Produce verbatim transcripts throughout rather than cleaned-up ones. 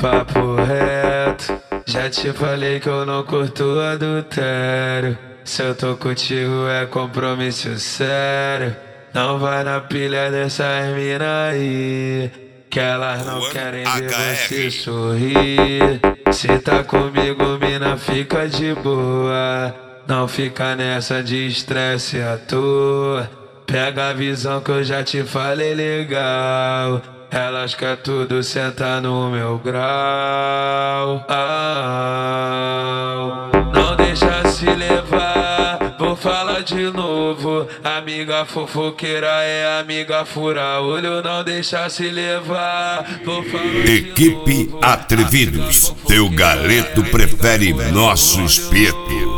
Papo reto, já te falei que eu não curto adultério. Se eu tô contigo é compromisso sério. Não vai na pilha dessas mina aí, que elas não querem ver você sorrir. Se tá comigo, mina, fica de boa. Não fica nessa de estresse à toa. Pega a visão que eu já te falei legal. Elas querem tudo sentar no meu grau. Ah, não deixa se levar, vou falar de novo. Amiga fofoqueira é amiga fura olho. Não deixa se levar, vou falar de Equipe novo. Atrevidos, teu galeto prefere nosso espeto.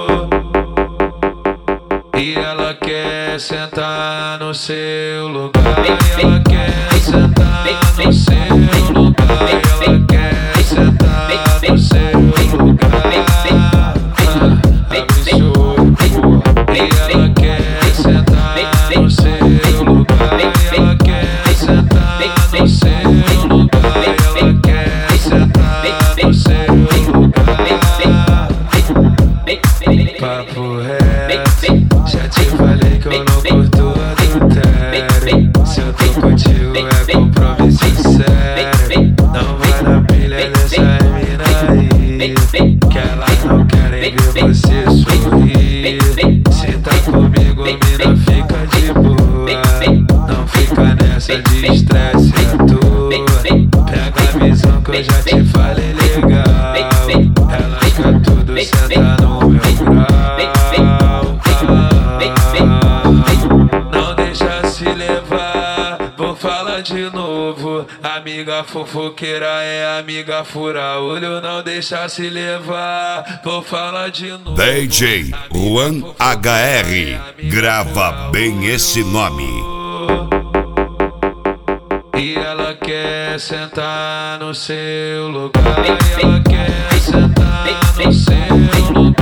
E ela quer sentar no seu lugar. E ela quer sentar no seu lugar. E ela quer sentar no seu lugar. Absurdo. E ela quer sentar no seu lugar. E ela quer sentar no seu lugar. E ela quer sentar no seu lugar. Papo reto, já te falei que eu não curto adultério. Se eu tô contigo é compromisso sério. Não vai na pilha dessas mina aí, que elas não querem ver você sorrir. Se tá comigo, mina, fica de boa. Não fica nessa de estresse à toa. Pega a visão que eu já te falei legal. Elas querem tudo sentar no meu grau. Não deixa se levar, vou falar de novo. Amiga fofoqueira é amiga fura olho. Não deixa se levar, vou falar de novo. D J Juan H R, grava bem esse nome. E ela quer sentar no seu lugar. E ela quer sentar no seu lugar.